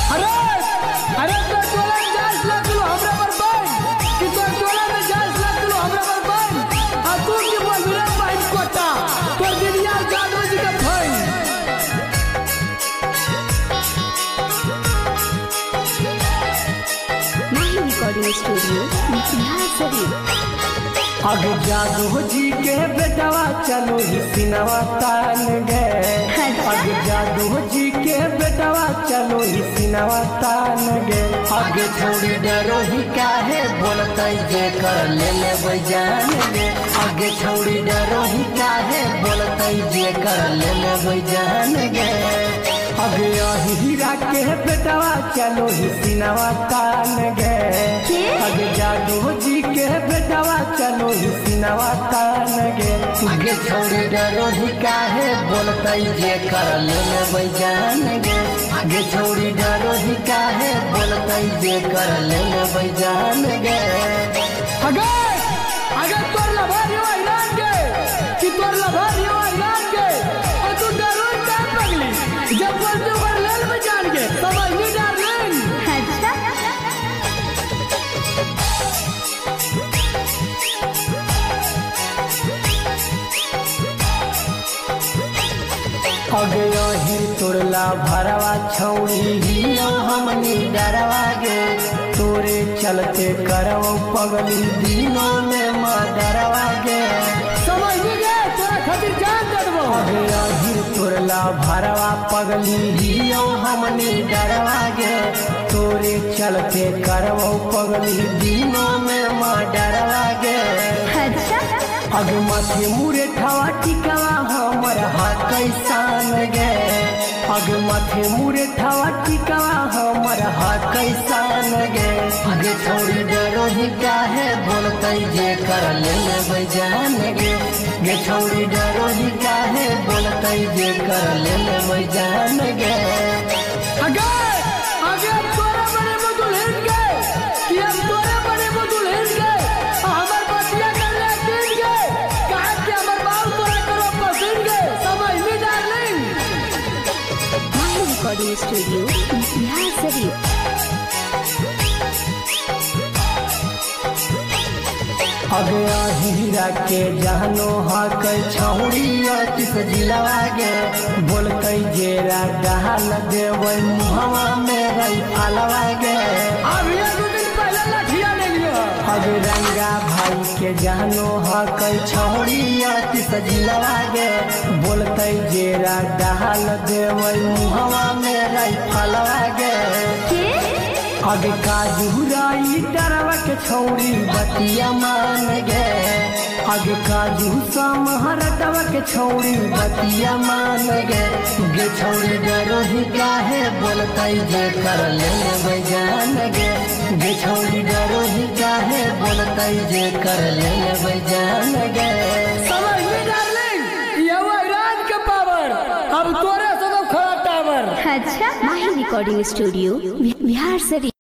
अरे अरे तो टोला में जास लग लो हमरा पर बन कि तो टोला में जास लग लो हमरा पर बन आ तू की बोल रे भाई कोटा तोर दिलिया जादू जी का भाई माही रिकॉर्डिंग स्टूडियो बिहार शरीफ। अग जादू जी के बेटवा चलो ही सिनवा तान गए। अग जादू जी के बेटवा चलो ही सिनवा तान गए। अग छोड़ी डरो ही काहे बोलते जे कर ले बजान गे। अग छोड़ी डरो ही काहे बोलते जे कर ले बजान गे। अग हीरा के बेटवा चलो ही सिनवा तान गए। अग जादू जी के बेटवा चलो ही सिनवा तान गे। आगे छोड़ी डरो ही काहे बोलते जे कर ले बजान गे। आगे छोड़ी डरो ही काहे बोलते जे कर ले बजान गे। आगे आगे तोर लभारी ऐलान गे कि तोर लभारी ऐलान गे और तू डरो का पगली जब बोल तू कर ले बजान गे समझ नहीं डार्लिंग। अगे ही तोरला भरवा छौड़ी हियो हमनी डरवा गे। तोरे चलते करव पगली दिनों में माँ डरवा गे। समझ गे तोरा खातिर जान दे देबो। अगे ही तोरला भरवा पगली हियो हमनी डरवा गे। तोरे चलते करव पगली दिनों में माँ डरवा गे। अग माथे मुरे ठवा टिकावा हमर हाथ कैसान गे। अग माथे मुरे ठवा टिकावा हमर हाथ कैसान गे। आगे छोड़ी डरो ही काहे बोलते जे कर ले बजान गे। गे छोड़ी डरो ही काहे बोलते जे कर ले बजान गे। आगे आगे तोरा बने बदुल हिट गए कि हम तोरा बने बदुल हिट गए हमर बतिया कर ले दिन गए कहा कि हमर बाल तोरा करो पसंद गए समझ में डार्लिंग। माही रिकॉर्डिंग स्टूडियो बिहार शरीफ। अगे हीरा के जानो हक छौड़ी अतिस जिलवा गे। बोलते जेरा डाल देवे मुहवा में रही फलवा गे। अब ये 2 दिन पहले लाठिया ले लियो। अगे रंगा भाई के जानो हक छौड़ी अतिस जिलवा गे। बोलते जेरा डाल देवे मुहवा में रही फलवा गे। अग काजू राई डरवा के छौड़ी बतिया मान गे। अग काजू समहरटवा के छौड़ी बतिया मान गे। गे छौड़ी डरो ही काहे बोलते जे कर ले बजान गे। गे छौड़ी डरो ही काहे बोलते जे कर ले बजान गे। समझ में डार्लिंग ये ऐलान के पावर अब तोरे से तो खड़ा टावर। अच्छा माही रिकॉर्डिंग स्टूडियो बिहार शरीफ।